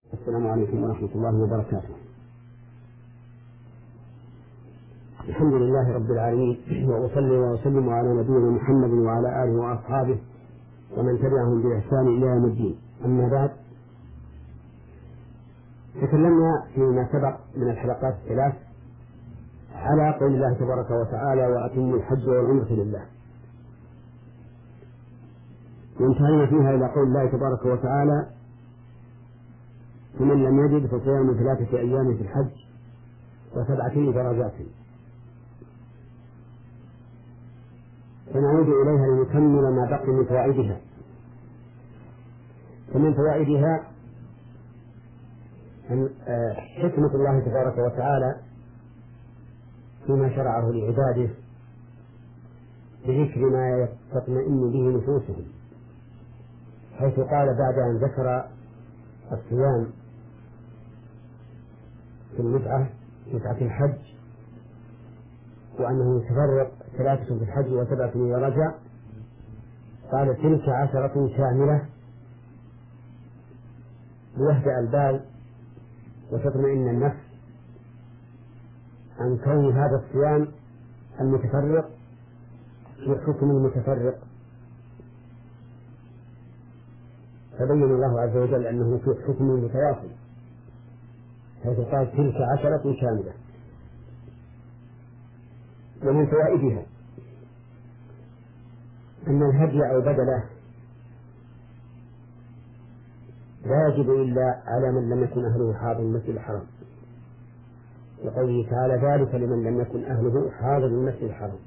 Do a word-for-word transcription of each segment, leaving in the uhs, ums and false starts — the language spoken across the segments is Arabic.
السلام عليكم ورحمة الله وبركاته. الحمد لله رب العالمين، وأصلي وأسلم على نبينا محمد وعلى آله وأصحابه ومن تبعهم بإحسان إلى يوم الدين. أما بعد، تكلمنا فيما سبق من الحلقات الثلاث على قول الله تبارك وتعالى: وأتموا الحج والعمرة لله، وانتهينا فيها إلى قول الله تبارك وتعالى: فمن لم يجد فصيام ثلاثة أيام في الحج وسبعة درجات. فنعود إليها لنكمل ما بقي من فوائدها. فمن فوائدها حكمة الله تبارك وتعالى فيما شرعه لعباده بذكر ما تطمئن به نفوسهم، حيث قال بعد أن ذكر الصيام في المتعة متعة الحج، وأنه يتفرق ثلاثة في الحج وسبعة إذا رجع، قال: تلك عشرة شاملة ليهدأ البال وتطمئن النفس عن كون هذا الصيام المتفرق في حكم المتفرق. فبين الله عز وجل أنه في حكم متواصل، حيث قال: تلك عشرة شاملة. ومن فوائدها أن الهدي أو بدله لا يجب إلا على من لم يكن أهله حاضر المسجد الحرام، وقوله تعالى: ذلك لمن لم يكن أهله حاضر المسجد الحرام.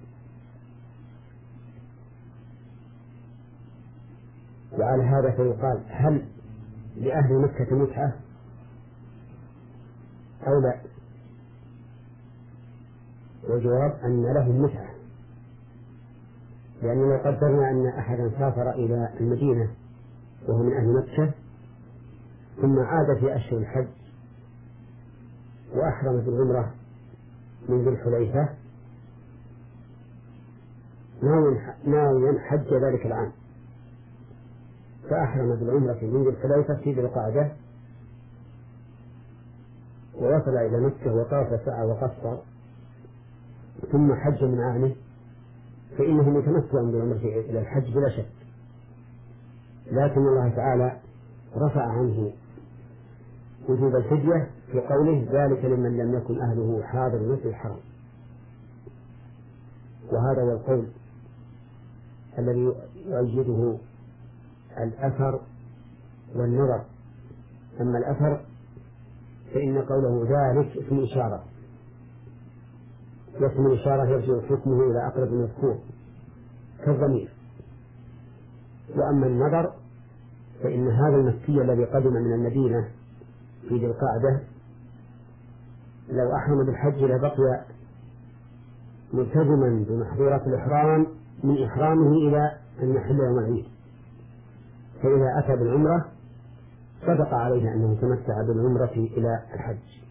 وعلى هذا فيقال: هل لأهل مكة متعة أو لا؟ والجواب أن لهم متعة، لأن لو قدرنا أن أحدا سافر إلى المدينة وهو من أهل مكة ثم عاد في أشهر الحج وأحرم بالعمرة من ذي الحليفة ناويا حج ذلك العام، فأحرم بالعمرة من ذي الحليفة في ذي القعدة ووصل إلى مكة وطاف سعى وقصر ثم حج من عامه، فإنه متمتع بالعمرة إلى الحج بلا شك، لكن الله تعالى رفع عنه وجوب الفدية في قوله: ذلك لمن لم يكن أهله حاضر المسجد الحرام. وهذا هو القول الذي يؤيده الأثر والنظر. أما الأثر فإن قوله ذلك اسم إشارة، واسم الإشارة يرجع حكمه إلى أقرب مذكور كالضمير. وأما النظر فإن هذا المكي الذي قدم من المدينة في ذي القعدة لو أحرم بالحج لبقي ملتزما بمحظورات الإحرام من إحرامه إلى أن يحل يوم العيد، فإذا أتى بالعمرة صدق عليه أنه تمتع بالعمرة إلى الحج.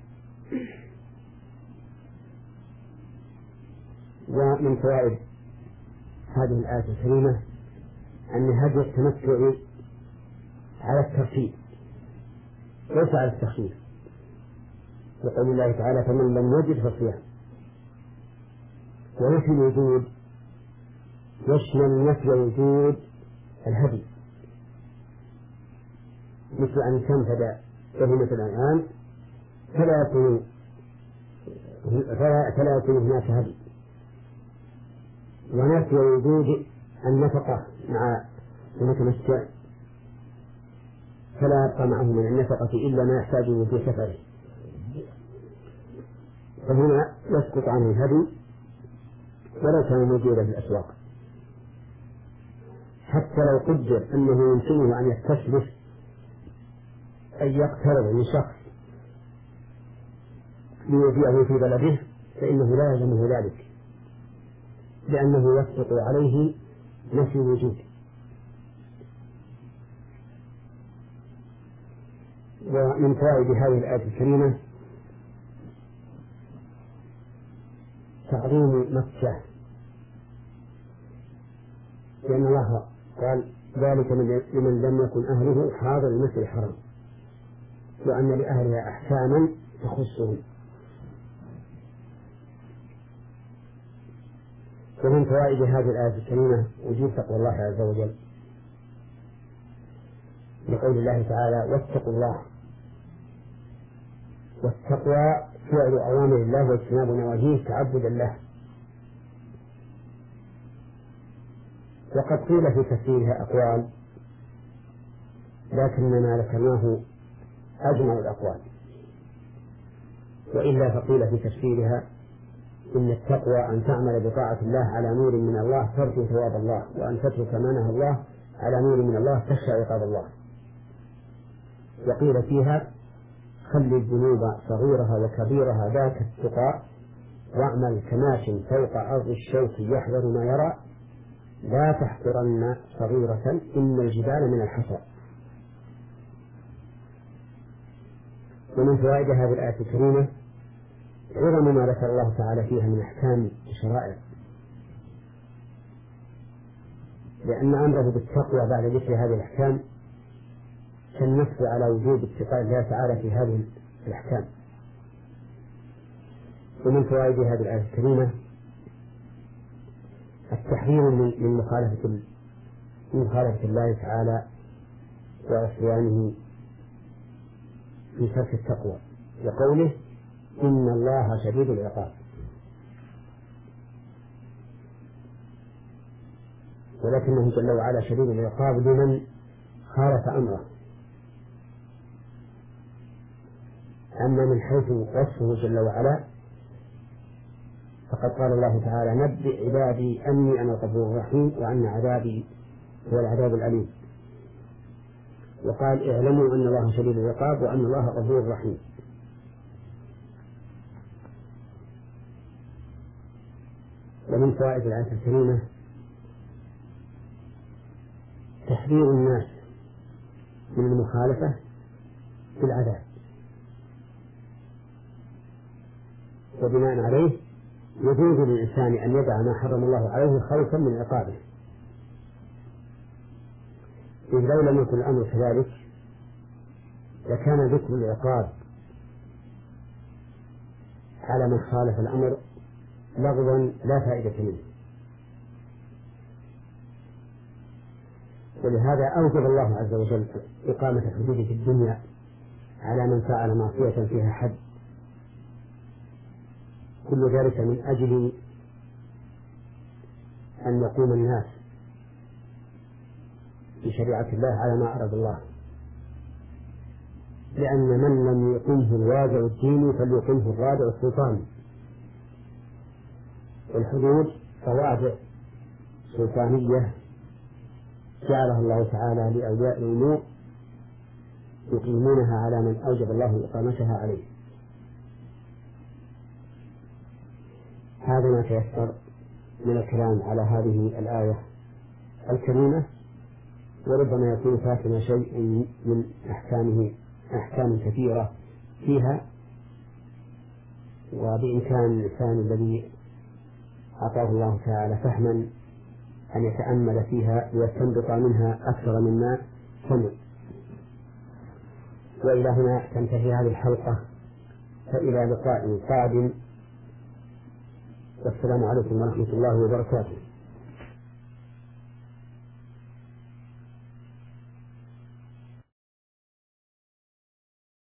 ومن فوائد هذه الآية الكريمة أن هدي التمتع على الترتيب ليس على التخفيف، وقول الله تعالى: فمن لم يجد فصيام. ونفي الوجود يشمل نفي وجود الهدي، مثل أن تنفذ بهيمة الأنعام فلا يكون فلا يكون هناك هدي. ونفي وجود النفقة مع المتمتع فلا يبقى معه من النفقة إلا ما يحتاجه في سفره، فهنا يسقط عنه الهدي ولو كان موجودا في الأسواق. حتى لو قدر أنه يمكنه أن يستسلف أن يقترض من شخص ليبيعه في بلده فإنه لا يلزمه ذلك، لأنه يسقط عليه نفي الوجود. ومن فوائد هذه الآية الكريمة تعظيم مكة، لأن الله قال: ذلك لمن لم يكن أهله حاضر المسجد الحرام، وأن لأهلها أحكاما تخصهم. ومن فوائد هذه الآية الكريمة وجوب تقوى الله عز وجل، لقول الله تعالى: واتقوا الله. والتقوى فعل أوامر الله واجتناب نواهيه تعبدا له. وقد قيل في تفسيرها أقوال، لكننا ذكرناه أجمع الأقوال، وإلا فقيل في تفسيرها: إن التقوى أن تعمل بطاعة الله على نور من الله ترجو ثواب الله، وأن تترك ما نهى الله على نور من الله تخشى عقاب الله. وقيل فيها: خل الذنوب صغيرها وكبيرها ذاك التقى، واعمل كماش فوق أرض الشوك يحذر ما يرى، لا تحقرن صغيرة إن الجبال من الحصى. ومن فوائد هذه الآية الكريمة عظم ما ذكر الله تعالى فيها من أحكام الشرائع، لأن أمره بالتقوى بعد ذكر هذه الأحكام كالنص على وجوب اتقاء الله تعالى في هذه الأحكام. ومن فوائد هذه الآية الكريمة التحذير من مخالفة من مخالفة الله تعالى وعصيانه في ترك التقوى، وقوله: إن الله شديد العقاب. ولكنه جل وعلا شديد العقاب لمن خالف أمره. أما من حيث وصفه جل وعلا فقد قال الله تعالى: نبئ عبادي أني أنا الغفور الرحيم وأن عذابي هو العذاب الأليم. وقال: اعلموا أن الله شديد العقاب وأن الله غفور رحيم. ومن فوائد الآية الكريمة تحذير الناس من المخالفة في العذاب، وبناء عليه يجوز للإنسان أن يدع ما حرم الله عليه خوفا من عقابه، إذ لو لم يكن الأمر كذلك لكان ذكر العقاب على من خالف الأمر لغوا لا فائدة منه. ولهذا أوجب الله عز وجل إقامة الحدود في الدنيا على من فعل معصية فيها حد، كل ذلك من أجل أن يقوم الناس بشريعة الله على ما أراد الله، لأن من لم يقمه الوازع الديني فليقمه الرادع السلطاني. والحدود قواعد سلطانية جعلها الله تعالى لأولياء الأمور يقيمونها على من أوجب الله إقامتها عليه. هذا ما تيسر من الكلام على هذه الآية الكريمة، وربما يكون فاتنا شيء من أحكامه أحكام كثيرة فيها، وبإمكان الإنسان الذي أعطاه الله تعالى فهما أن يتأمل فيها ويستنبط منها أكثر مما سمع. وإلى هنا تنتهي هذه الحلقة، فإلى لقاء قادم، والسلام عليكم ورحمة الله وبركاته.